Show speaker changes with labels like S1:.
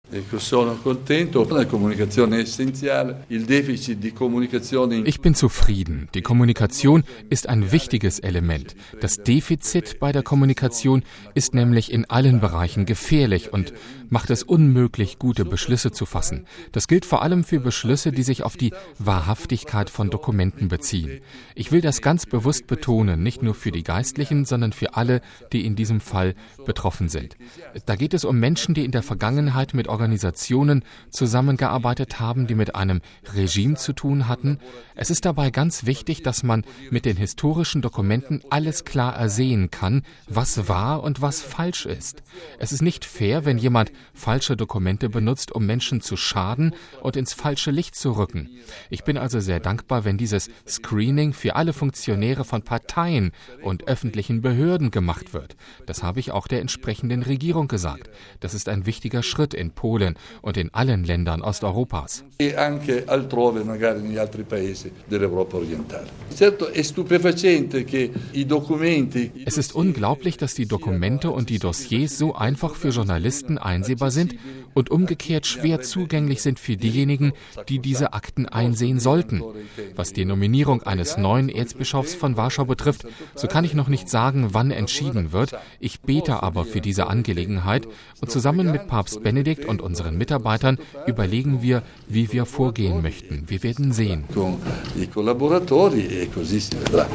S1: Ich bin zufrieden. Die Kommunikation ist ein wichtiges Element. Das Defizit bei der Kommunikation ist nämlich in allen Bereichen gefährlich und macht es unmöglich, gute Beschlüsse zu fassen. Das gilt vor allem für Beschlüsse, die sich auf die Wahrhaftigkeit von Dokumenten beziehen. Ich will das ganz bewusst betonen, nicht nur für die Geistlichen, sondern für alle, die in diesem Fall betroffen sind. Da geht es um Menschen, die in der Vergangenheit mit Organisationen zusammengearbeitet haben, die mit einem Regime zu tun hatten. Es ist dabei ganz wichtig, dass man mit den historischen Dokumenten alles klar ersehen kann, was wahr und was falsch ist. Es ist nicht fair, wenn jemand falsche Dokumente benutzt, um Menschen zu schaden und ins falsche Licht zu rücken. Ich bin also sehr dankbar, wenn dieses Screening für alle Funktionäre von Parteien und öffentlichen Behörden gemacht wird. Das habe ich auch der entsprechenden Regierung gesagt. Das ist ein wichtiger Schritt in Polen und in allen Ländern Osteuropas. Es ist unglaublich, dass die Dokumente und die Dossiers so einfach für Journalisten einsehbar sind und umgekehrt schwer zugänglich sind für diejenigen, die diese Akten einsehen sollten. Was die Nominierung eines neuen Erzbischofs von Warschau betrifft, so kann ich noch nicht sagen, wann entschieden wird. Ich bete aber für diese Angelegenheit und zusammen mit Papst Benedikt und unseren Mitarbeitern überlegen wir, wie wir vorgehen möchten. Wir werden sehen.